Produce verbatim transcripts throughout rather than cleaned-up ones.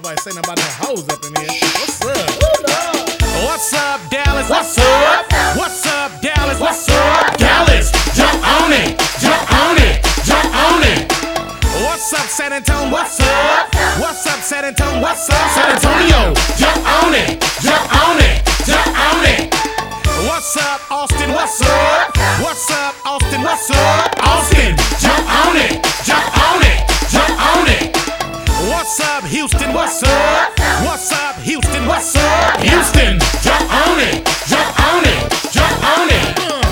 nobody say nothing about no hoes up in here. What's up? What's up, Dallas? What's up? What's up, Dallas? What's up, Dallas? Jump on it, jump on it, jump on it. What's up, San Antonio? What's up? What's up, San Antonio? What's up, San Antonio? Jump on it, jump on it, jump on it. What's up, Austin? What's up? What's up, Austin? What's up? Austin, jump on it, jump on it, jump on it. What's up, Houston? What's up? What's up, Houston? What's up? Houston, jump on it, jump on it, jump on it.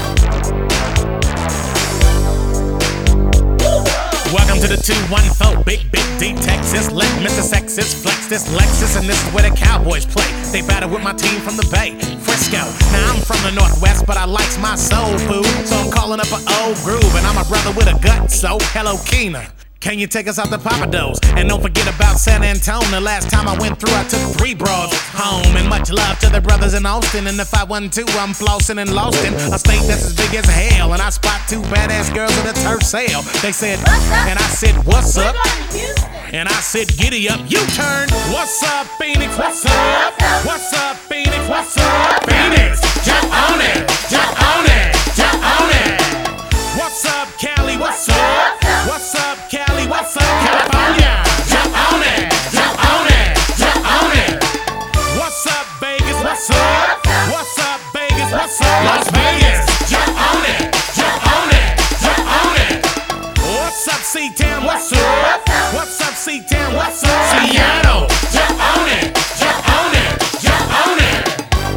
Welcome to the two one four, Big Big D, Texas. Let Mister Sexist flex this Lexus, and this is where the Cowboys play. They battle with my team from the Bay, Frisco. Now I'm from the Northwest, but I likes my soul food, so I'm calling up an old groove, and I'm a brother with a gut, so hello, Keena. Can you take us out to Papados? And don't forget about San Antonio. The last time I went through, I took three broads home. And much love to the brothers in Austin. And if I wasn't two, I'm flossing and lost in a state that's as big as hell. And I spot two badass girls at a turf sale. They said, and I said, what's up? And I said, giddy up, U-turn. What's up, Phoenix? What's up? What's up, Phoenix? What's up? Phoenix, jump on it, jump on it, jump on it. What's up, Cali? What's up? What's up, Cali? What's up, California? Jump on it, jump on it, jump on it. What's up, Vegas? What's up? What's up, Vegas? What's up, Las Vegas? Jump on it, jump on it, jump on it. What's up, C-Town? What's up? What's up, C-Town? What's up, Seattle? Jump on it, jump on it, jump on it.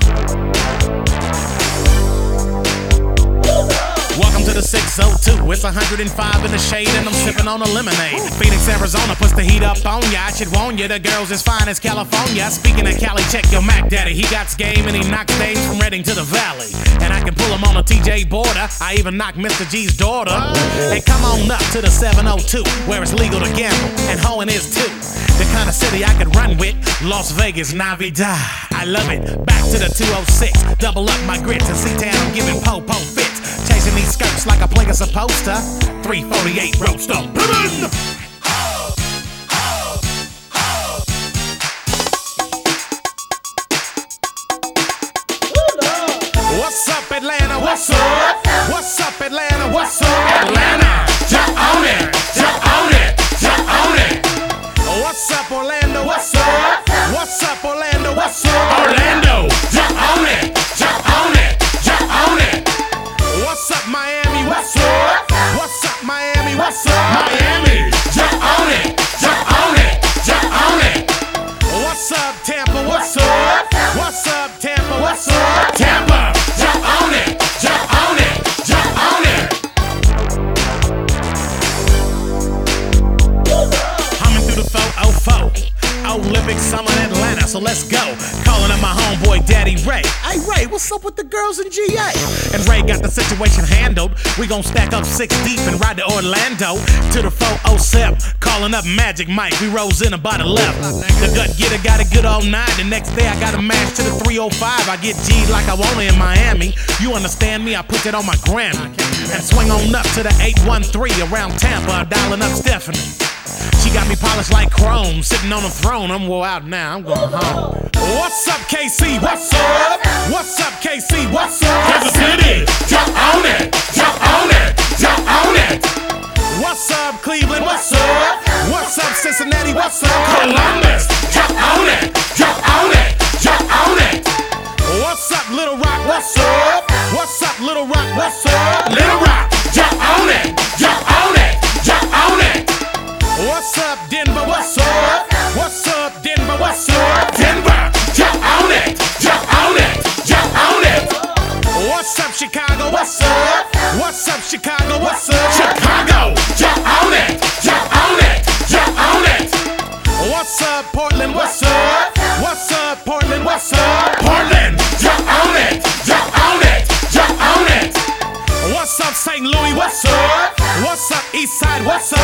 Welcome to the six oh two. It's one hundred five in the shade and I'm sipping on a lemonade. Phoenix, Arizona puts the heat up on ya. I should warn ya, the girl's as fine as California. Speaking of Cali, check your Mac Daddy. He got game and he knocks dames from Redding to the Valley. And I can pull him on a T J border. I even knock Mister G's daughter. And come on up to the seven oh two, where it's legal to gamble and hoeing is too. The kind of city I could run with, Las Vegas, Navidad. I love it. Back to the two oh six, double up my grits and C-Town, I'm giving po-po fits. Chasing these skirts like a player supposed to. three forty-eight roast up. What's up, Atlanta? What's up? What's up, Atlanta? What's up, Atlanta? Jump on it, jump on it, jump on it. What's up, Orlando? What's up? What's up, Orlando? What's up, Orlando? Jump on it, jump on it, jump on it. What's up, Miami? What's up? What's up, Miami? What's up, Miami? Jump on it, jump on it, jump on it. What's up, Tampa? What's up? What's up, Tampa? What's up, Tampa? Jump on it, jump on it, jump on it. Humming through the four oh four. Olympic summer in Atlanta, so let's go. Calling up my homeboy Daddy Ray. Hey Ray, what's up with the girls in G A? And Ray got the situation handled. We gon' stack up six deep and ride to Orlando to the four oh seven. Calling up Magic Mike, we rose in about eleven. The gut getter got it good all night. The next day I got a match to the three oh five. I get G'd like I want it in Miami. You understand me? I put that on my Grammy. And swing on up to the eight one three around Tampa, dialing up Stephanie. She got me polished like chrome, sitting on a throne. I'm well out now, I'm going home. What's up, K C? What's up? What's up, K C? What's up? Kansas City, jump on it, jump on it, jump on it. What's up, Cleveland? What's up? What's up, Cincinnati? What's up, Columbus? Jump on it, jump on it, jump on it. What's up, Little Rock? What's up? What's up, Little Rock? What's up, Little Rock? Jump on it, jump on it, jump on it. What's up, Denver? What's up? What's up, Denver? What's up, Denver? Jump on it, jump on it, jump on it. What's up, Chicago? What's up? What's up, Chicago? What's up, Chicago? Jump on it, jump on it, jump on it. What's up, Portland? What's up? What's up, Portland? What's up, Portland? Jump on it, jump on it, jump on it. What's up, Saint Louis? What's up? What's up, East Side? What's up,